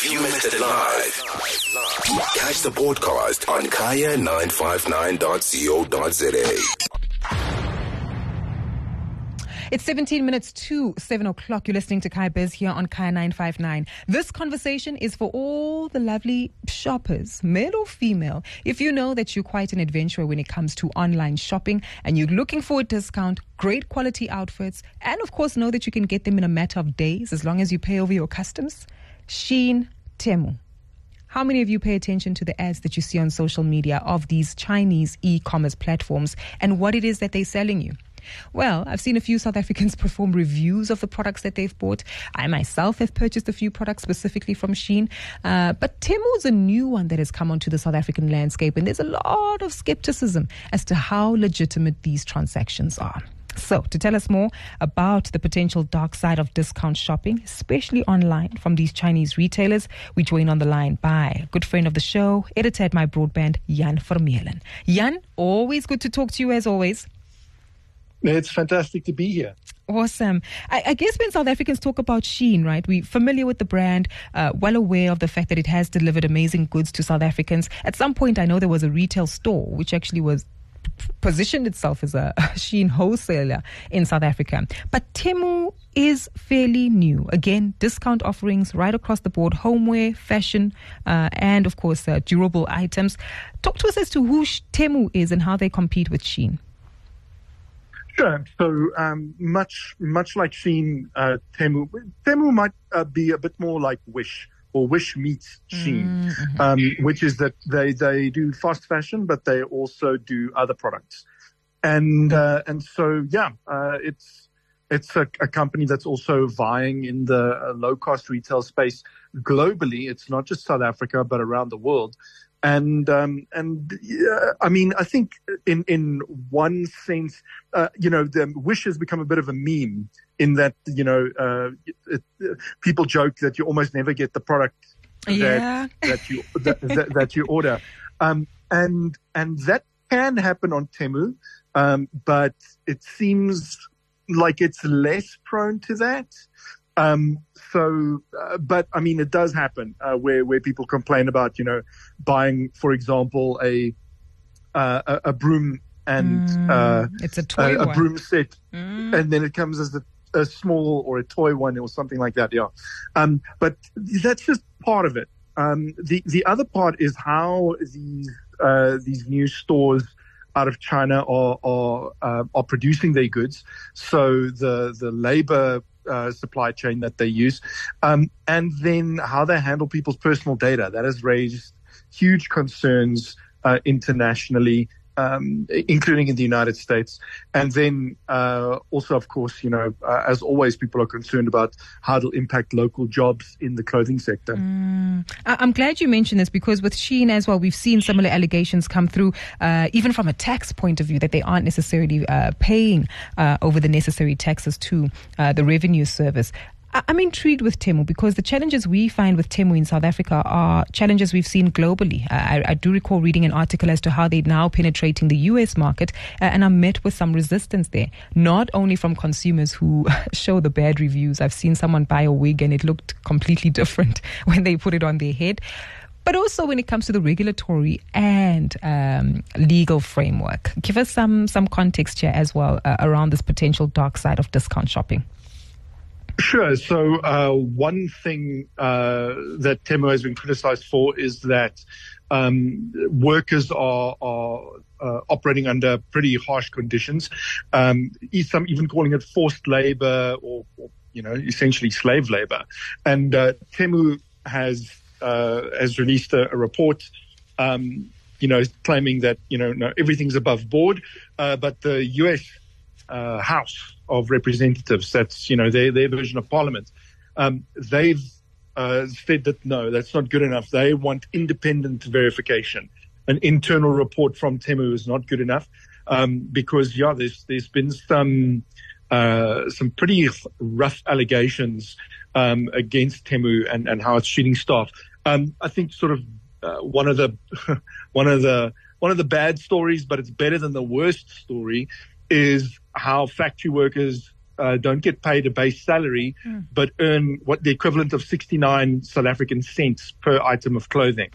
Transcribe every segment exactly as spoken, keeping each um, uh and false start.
If you missed it live, catch the podcast on kaya nine five nine dot co dot za. It's seventeen minutes to seven o'clock. You're listening to Kaya Biz here on Kaya nine five nine. This conversation is for all the lovely shoppers, male or female. If you know that you're quite an adventurer when it comes to online shopping and you're looking for a discount, great quality outfits, and of course know that you can get them in a matter of days as long as you pay over your customs, Shein, Temu. How many of you pay attention to the ads that you see on social media of these Chinese e-commerce platforms and what it is that they're selling you? Well, I've seen a few South Africans perform reviews of the products that they've bought. I myself have purchased a few products specifically from Shein. Uh, but Temu is a new one that has come onto the South African landscape, and there's a lot of skepticism as to how legitimate these transactions are. So, to tell us more about the potential dark side of discount shopping, especially online from these Chinese retailers, we join on the line by a good friend of the show, editor at My Broadband, Jan Vermeulen. Jan, always good to talk to you as always. It's fantastic to be here. Awesome. I, I guess when South Africans talk about Shein, right, we're familiar with the brand, uh, well aware of the fact that it has delivered amazing goods to South Africans. At some point, I know there was a retail store which actually was positioned itself as a Shein wholesaler in South Africa. But Temu is fairly new. Again, discount offerings right across the board, homeware, fashion, uh, and of course, uh, durable items. Talk to us as to who Temu is and how they compete with Shein. Sure. So um, much much like Shein, uh, Temu, Temu might uh, be a bit more like Wish, or Wish meets Shein, mm-hmm. um, which is that they, they do fast fashion, but they also do other products. And uh, and so, yeah, uh, it's it's a, a company that's also vying in the uh, low-cost retail space globally. It's not just South Africa, but around the world. And, um, and, yeah, I mean, I think in, in one sense, uh, you know, the Wish has become a bit of a meme in that, you know, uh, it, it, people joke that you almost never get the product that, yeah. that you, that, that, that you order. Um, and, and that can happen on Temu. Um, but it seems like it's less prone to that. Um, so, uh, but I mean, it does happen, uh, where, where people complain about, you know, buying, for example, a, uh, a, a broom and, mm, uh, it's a toy a, a one. broom set, mm. and then it comes as a, a small or a toy one or something like that. Yeah. Um, but that's just part of it. Um, the, the other part is how these, uh, these new stores out of China are, are, uh, are producing their goods. So the, the labor, Uh, supply chain that they use, um, and then how they handle people's personal data. That has raised huge concerns uh, internationally, um, including in the United States. And then uh, also, of course, you know, uh, as always, people are concerned about how it'll impact local jobs in the clothing sector. Mm. I'm glad you mentioned this, because with Shein as well, we've seen similar allegations come through, uh, even from a tax point of view, that they aren't necessarily uh, paying uh, over the necessary taxes to uh, the revenue service. I'm intrigued with Temu because the challenges we find with Temu in South Africa are challenges we've seen globally. I, I do recall reading an article as to how they're now penetrating the U S market, uh, and I'm met with some resistance there, not only from consumers who show the bad reviews. I've seen someone buy a wig and it looked completely different when they put it on their head, but also when it comes to the regulatory and um, legal framework. Give us some, some context here as well uh, around this potential dark side of discount shopping. Sure. So uh, one thing uh, that Temu has been criticized for is that um, workers are, are uh, operating under pretty harsh conditions. Um, some even calling it forced labor or, or you know, essentially slave labor. And uh, Temu has uh, has released a, a report, um, you know, claiming that you know no, everything's above board, uh, but the U S Uh, House of Representatives, that's, you know, their, their version of Parliament, um, they've uh, said that no, that's not good enough. They want independent verification. An internal report from Temu is not good enough, um, because, yeah, there's there's been some uh, some pretty rough allegations um, against Temu and, and how it's treating staff. Um, I think sort of uh, one of the one of the one of the bad stories, but it's better than the worst story, is how factory workers uh, don't get paid a base salary, mm. but earn what the equivalent of sixty-nine South African cents per item of clothing.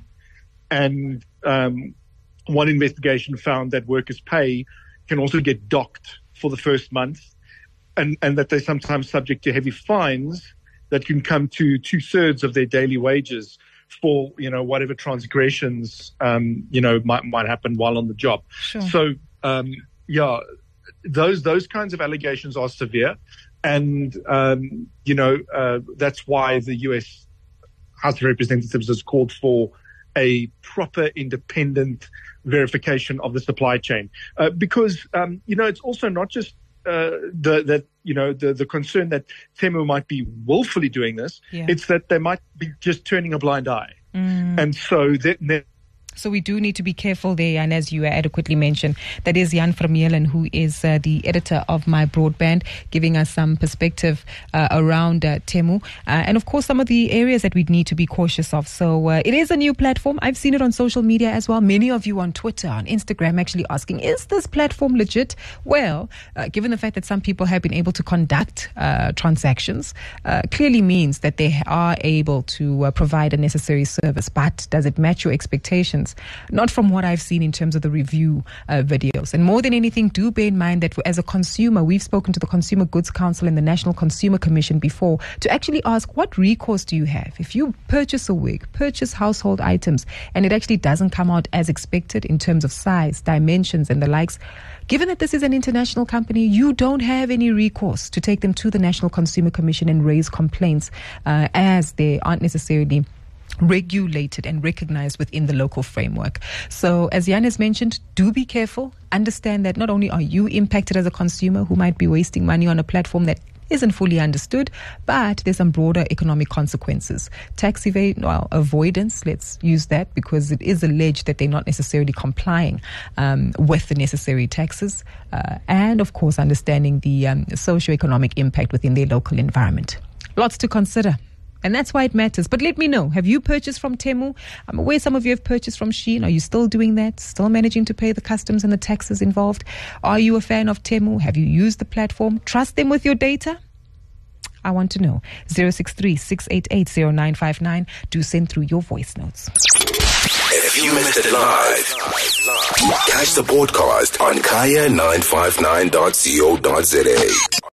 And um, one investigation found that workers' pay can also get docked for the first month, and, and that they're sometimes subject to heavy fines that can come to two-thirds of their daily wages for, you know, whatever transgressions, um, you know, might might happen while on the job. Sure. So, um, yeah, those those kinds of allegations are severe, and um, you know uh, that's why the U S House of Representatives has called for a proper independent verification of the supply chain, uh, because um, you know it's also not just uh, the that you know the the concern that Temu might be willfully doing this. Yeah. It's that they might be just turning a blind eye, mm. and so that. that So we do need to be careful there, and as you adequately mentioned, that is Jan Vermeulen, who is uh, the editor of My Broadband, giving us some perspective uh, around uh, Temu, uh, and of course some of the areas that we need to be cautious of. So uh, it is a new platform. I've seen it on social media as well. Many of you on Twitter, on Instagram, actually asking, is this platform legit? Well, uh, given the fact that some people have been able to conduct uh, transactions, uh, clearly means that they are able to uh, provide a necessary service. But does it match your expectations? Not from what I've seen in terms of the review uh, videos. And more than anything, do bear in mind that as a consumer, we've spoken to the Consumer Goods Council and the National Consumer Commission before to actually ask, what recourse do you have? If you purchase a wig, purchase household items, and it actually doesn't come out as expected in terms of size, dimensions, and the likes, given that this is an international company, you don't have any recourse to take them to the National Consumer Commission and raise complaints uh, as they aren't necessarily regulated and recognized within the local framework. So as Jan has mentioned, do be careful. Understand that not only are you impacted as a consumer who might be wasting money on a platform that isn't fully understood, but there's some broader economic consequences. Tax evade, well, avoidance, let's use that, because it is alleged that they're not necessarily complying um, with the necessary taxes, uh, and of course understanding the um, socio-economic impact within their local environment. Lots to consider. And that's why it matters. But let me know, have you purchased from Temu? I'm aware some of you have purchased from Shein. Are you still doing that? Still managing to pay the customs and the taxes involved? Are you a fan of Temu? Have you used the platform? Trust them with your data? I want to know. zero six three, six eight eight, zero nine five nine. Do send through your voice notes. If you missed it live, catch the podcast on kaya nine five nine dot co dot za.